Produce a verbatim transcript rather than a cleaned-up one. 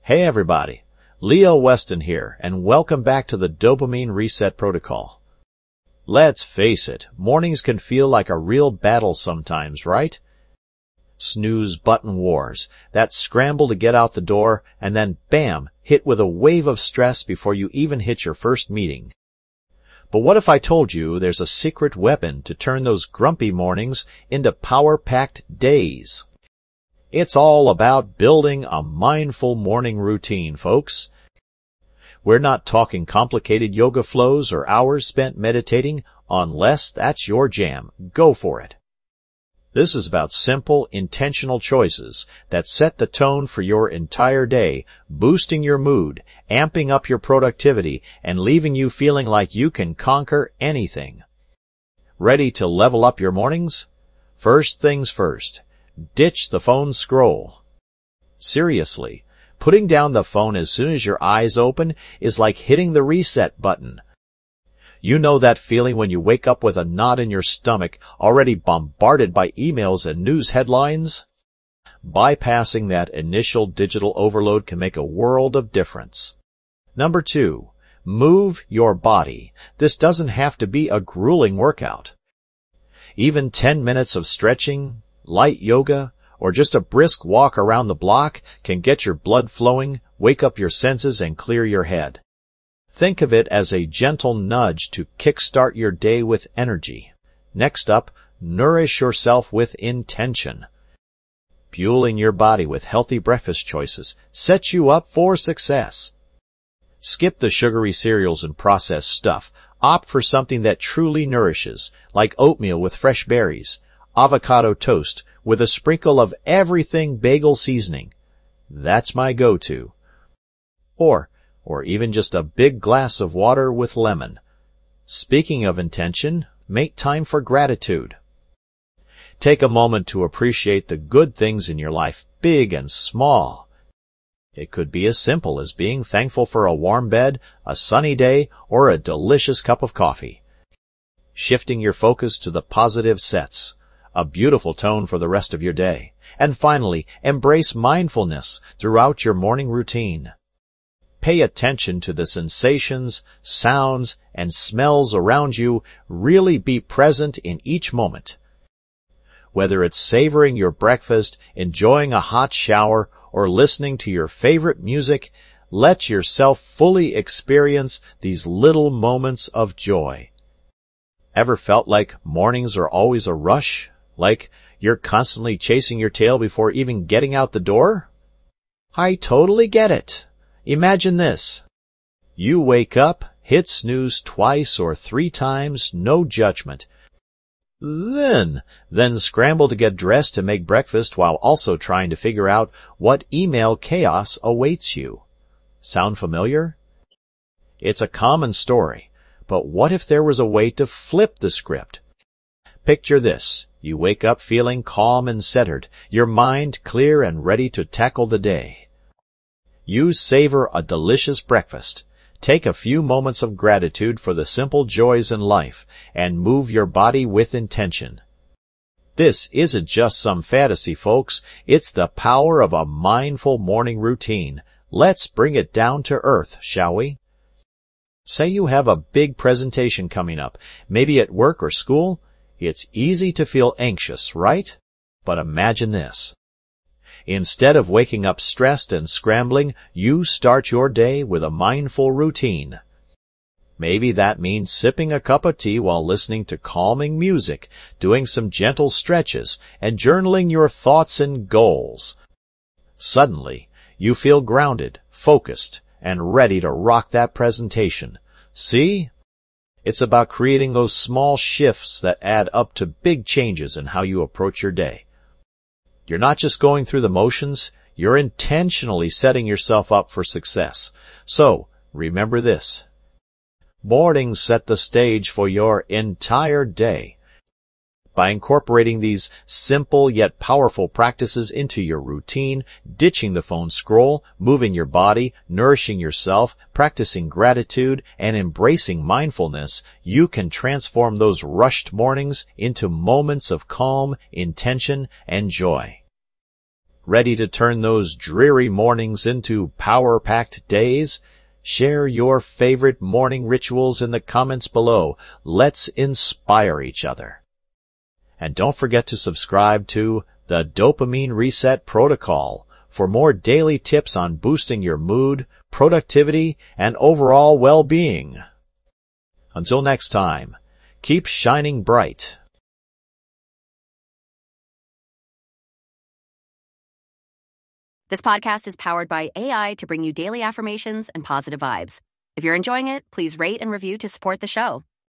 Hey everybody, Leo Weston here, and welcome back to the Dopamine Reset Protocol. Let's face it, mornings can feel like a real battle sometimes, right? Snooze button wars, that scramble to get out the door, and then bam, hit with a wave of stress before you even hit your first meeting. But what if I told you there's a secret weapon to turn those grumpy mornings into power-packed days? It's all about building a mindful morning routine, folks. We're not talking complicated yoga flows or hours spent meditating, unless that's your jam. Go for it. This is about simple, intentional choices that set the tone for your entire day, boosting your mood, amping up your productivity, and leaving you feeling like you can conquer anything. Ready to level up your mornings? First things first. Ditch the phone scroll. Seriously, putting down the phone as soon as your eyes open is like hitting the reset button. You know that feeling when you wake up with a knot in your stomach, already bombarded by emails and news headlines? Bypassing that initial digital overload can make a world of difference. Number two, move your body. This doesn't have to be a grueling workout. Even ten minutes of stretching, light yoga, or just a brisk walk around the block can get your blood flowing, wake up your senses, and clear your head. Think of it as a gentle nudge to kickstart your day with energy. Next up, nourish yourself with intention. Fueling your body with healthy breakfast choices sets you up for success. Skip the sugary cereals and processed stuff. Opt for something that truly nourishes, like oatmeal with fresh berries, avocado toast with a sprinkle of everything bagel seasoning. That's my go-to. Or, or even just a big glass of water with lemon. Speaking of intention, make time for gratitude. Take a moment to appreciate the good things in your life, big and small. It could be as simple as being thankful for a warm bed, a sunny day, or a delicious cup of coffee. Shifting your focus to the positive sets a beautiful tone for the rest of your day. And finally, embrace mindfulness throughout your morning routine. Pay attention to the sensations, sounds, and smells around you. Really be present in each moment. Whether it's savoring your breakfast, enjoying a hot shower, or listening to your favorite music, let yourself fully experience these little moments of joy. Ever felt like mornings are always a rush? Like you're constantly chasing your tail before even getting out the door? I totally get it. Imagine this. You wake up, hit snooze twice or three times, no judgment. Then, then scramble to get dressed to make breakfast while also trying to figure out what email chaos awaits you. Sound familiar? It's a common story, but what if there was a way to flip the script? Picture this. You wake up feeling calm and centered, your mind clear and ready to tackle the day. You savor a delicious breakfast. Take a few moments of gratitude for the simple joys in life and move your body with intention. This isn't just some fantasy, folks. It's the power of a mindful morning routine. Let's bring it down to earth, shall we? Say you have a big presentation coming up, maybe at work or school. It's easy to feel anxious, right? But imagine this. Instead of waking up stressed and scrambling, you start your day with a mindful routine. Maybe that means sipping a cup of tea while listening to calming music, doing some gentle stretches, and journaling your thoughts and goals. Suddenly, you feel grounded, focused, and ready to rock that presentation. See? It's about creating those small shifts that add up to big changes in how you approach your day. You're not just going through the motions, you're intentionally setting yourself up for success. So, remember this. Mornings set the stage for your entire day. By incorporating these simple yet powerful practices into your routine, ditching the phone scroll, moving your body, nourishing yourself, practicing gratitude, and embracing mindfulness, you can transform those rushed mornings into moments of calm, intention, and joy. Ready to turn those dreary mornings into power-packed days? Share your favorite morning rituals in the comments below. Let's inspire each other. And don't forget to subscribe to the Dopamine Reset Protocol for more daily tips on boosting your mood, productivity, and overall well-being. Until next time, keep shining bright. This podcast is powered by A I to bring you daily affirmations and positive vibes. If you're enjoying it, please rate and review to support the show.